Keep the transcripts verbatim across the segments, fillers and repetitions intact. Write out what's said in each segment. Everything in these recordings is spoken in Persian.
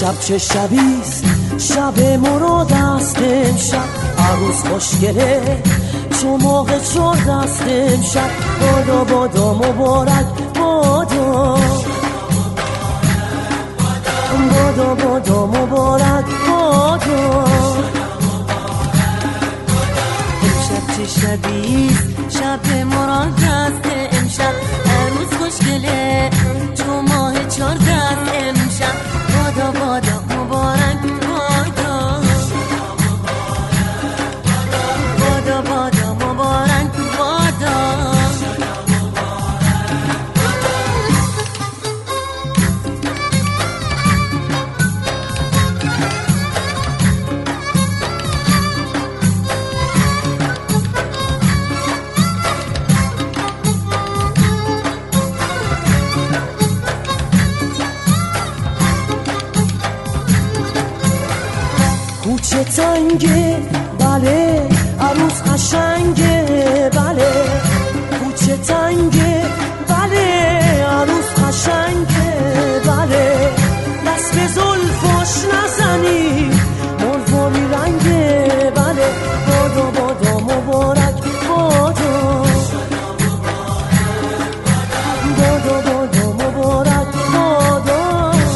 امشب چه شبیست، شب مراد است امشب، عروس خوشگله چو ماه چرد است امشب. بادا بادا مبارک بادا، بادا بادا مبارک بادا. امشب چه شبیست، شب مراد است امشب، عروس خوشگله چو ماه چرد است امشب. بادا بادا مبارک بادا، بادا بادا مبارک بادا. کوچه تنگه بله، عروس قشنگه بله. کوچه تنگه بله، عروس قشنگه بله. دست به زلفاش نزنی مرواری رنگه بله. بادا بادا مبارک بادا، بادا بادا مبارک بادا.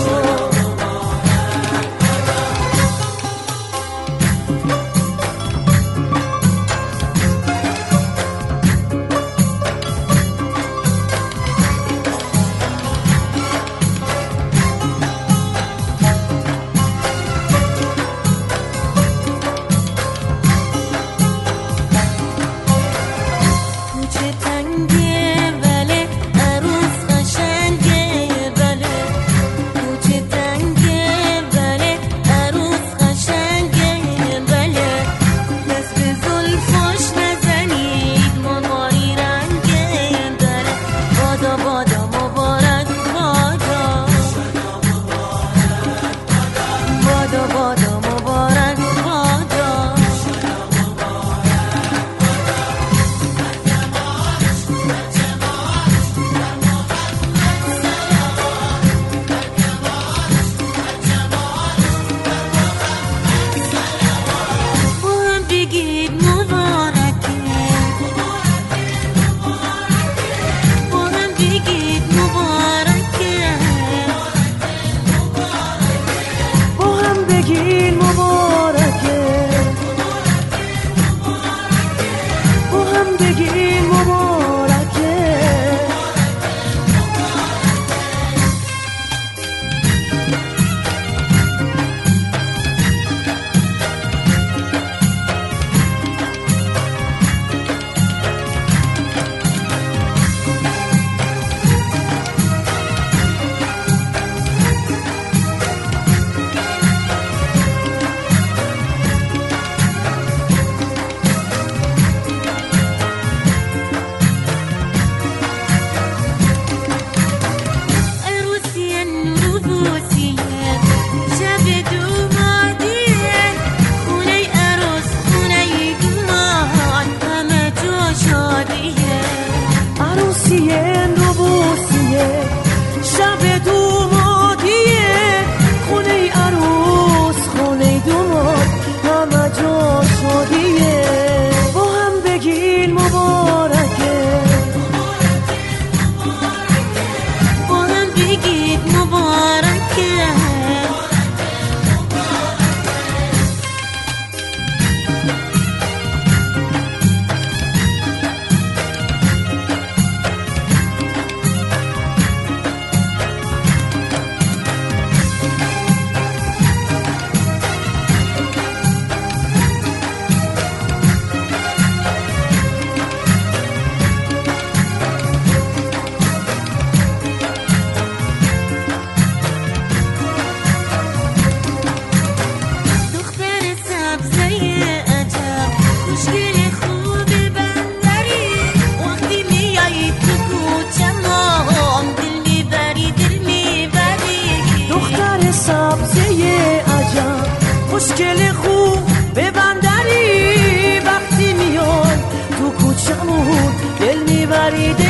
خوشگل خوب به بندری وقتی میای تو کوچمون دل میبری.